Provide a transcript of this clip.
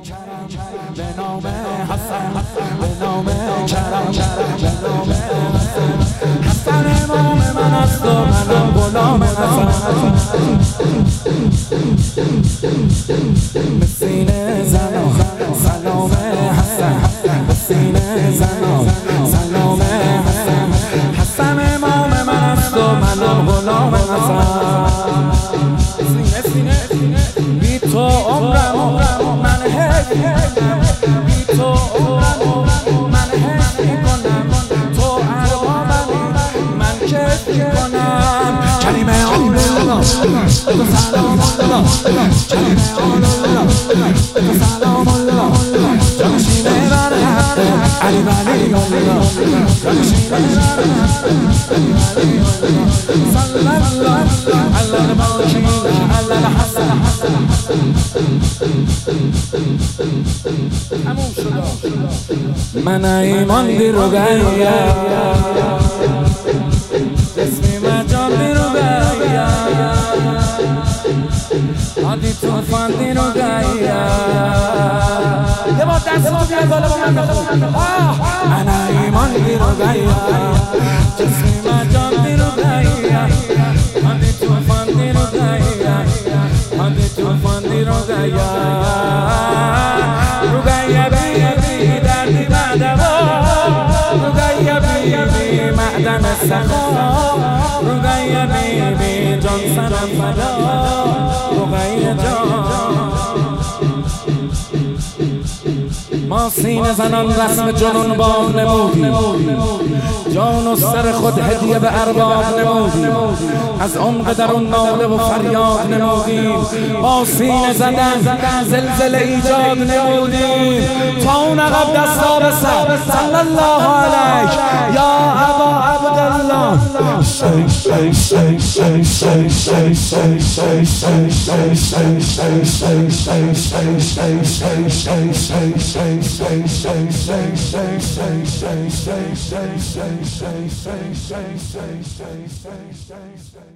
کرم به نام حسن به نام کرم به نام حسن حسن امام من است و منم غلام حسن به سینه زنم سلام حسن به سینه زنم سلام حسن حسن امام من است و منم غلام حسن بی تو عمرم من حج میکنم بی تو عمرم من حج میکنم تو اربابمی من کیف میکنم کلمه الله سلام الله کلمه الله سلام الله جانشین برحق علی ولی الله جانشین برحق علی ولی الله صلی الله علی الموکین علی الحسن من ایمان دی رو گیا جسمی من جان دی رو گیا عادی توفان دی رو گیا یه بار دست تو بیار بالا با من بخون من ایمان دی رو گیا جسمی من جان دی رو گیا عادی توفان دی رو گیا عادی توفان دی رو گیا رو گیا بیبی دردی مدوا رو گیا بیبی معدن سخا رو گیا بیبی جان سنم فدا رو گیا جان ما سینه زنان رسم جنون باغ نمودیم جان و سر خود هدیه به ارباب نمودیم از عمق درون ناله و فریاد نمودیم با سینه زدن زلزله ایجاد نمودیم تا اون عقب دستا به سر صلی الله علیک یا ابا عبدالله say